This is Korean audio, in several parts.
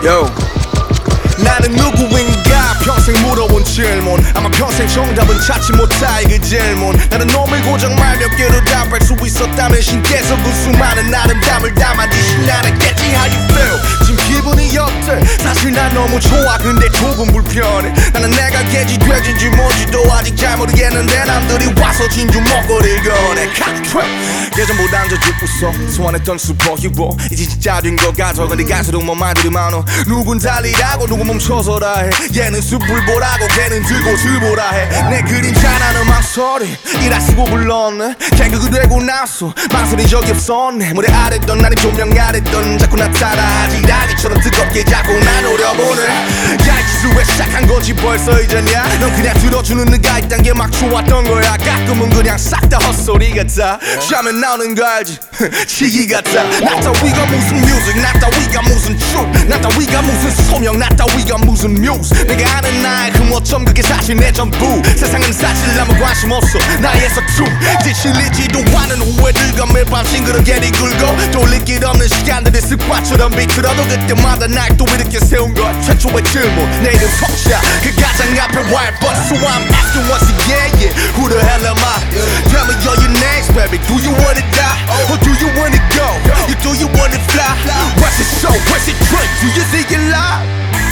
Yo. 나는 누구인가 평생 물어본 질문 아마 평생 정답은 찾지 못할 그 질문 나는 놈을 고정 말 몇 개로 답할 수 있었다면 신께서 그 수많은 아름다움을 담아 주신 나는겠지 how you feel 지금 기분이 어때 사실 난 너무 좋아 근데 조금 불편해 나는 내가 개지 돼지인지 뭔지도 아직 잘 모르겠는데 남들이 와서 진주 먹거리를 꺼내 예전보단 더 웃어 소환했던 슈퍼히로 이제 진짜 된 것 같아 근데 갈수록 뭐 말들이 많어 누군 달리라고 누군 멈춰서라 해 얘는 숲을 보라고 걔는 들고 들보라 해 내 그림자 나는 망설이 이라 쓰고 불렀네 개그가 되고 나서 망설인 적이 없었네 무대 아래던 나는 조명 아래던 자꾸 나타나 하지라기처럼 뜨겁게 자꾸 날 노려보네 야 이 짓을 왜 시작한 건지 벌써 잊었냐 넌 그냥 들어주는 네가 있단 게 막 좋았던 거야 가끔은 그냥 싹 다 헛소리 같아 샤면 나오는 거 알지 시기 같아 나 따위가 무슨 뮤직 나 따위가 무슨 truth 나 따위가 무슨 소명 나 따위가 무슨 뮤즈 내가 아는 나의 흠어점 그게 사실 내 전부 세상은 사실 아무 관심 없어 나의 서투 지칠리지도 않은 후회들과 매일 밤 싱그럽게 뒤굴고 돌릴 길 없는 시간들이 습관처럼 비틀어도 그때마다 날 또 이렇게 세운 것 최초의 질문 내 이름 성샤 그 가장 앞에 wild but so I'm asking once again yeah who the hell am I tell me all your names baby do you wanna die or do you wanna go you do you wanna fly what's it show what's it drink do you see it live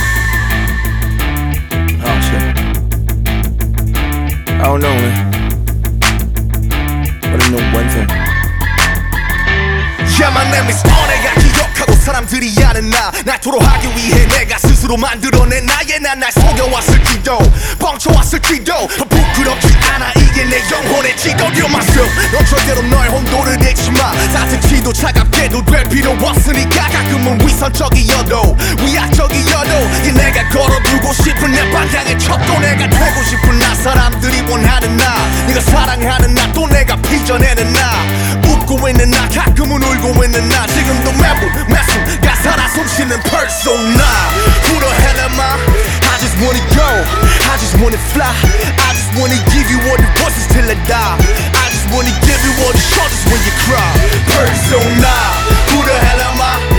oh shit I don't know man but I know one thing yeah my name is on 내가 기억하고 사람들이 아는 날 토로하기 위해 내가 스스로 만들어낸 나의 난 날 속여왔을지도 뻥쳐왔을지도 부끄럽지 않아 이게 내 영혼의 지도 You're myself 넌 절대로 너의 혼돈을 잃지마 따뜻히도 차갑게도 될 필요 없으니까 가끔은 위선적이어도 위약적이어도 이 내가 걸어두고 싶은 내 방향의 척도 내가 되고 싶은 나 사람들이 원하는 나 네가 사랑하는 나 또 내가 빚어내는 나 웃고 있는 나 가끔은 울고 있는 나 지금도 매분 매순 가사라 숨쉬는 persona Who the hell am I? I just wanna go I just wanna fly I just wanna give you all the voices till I die I just wanna give you all the shoulders when you cry Persona Who the hell am I?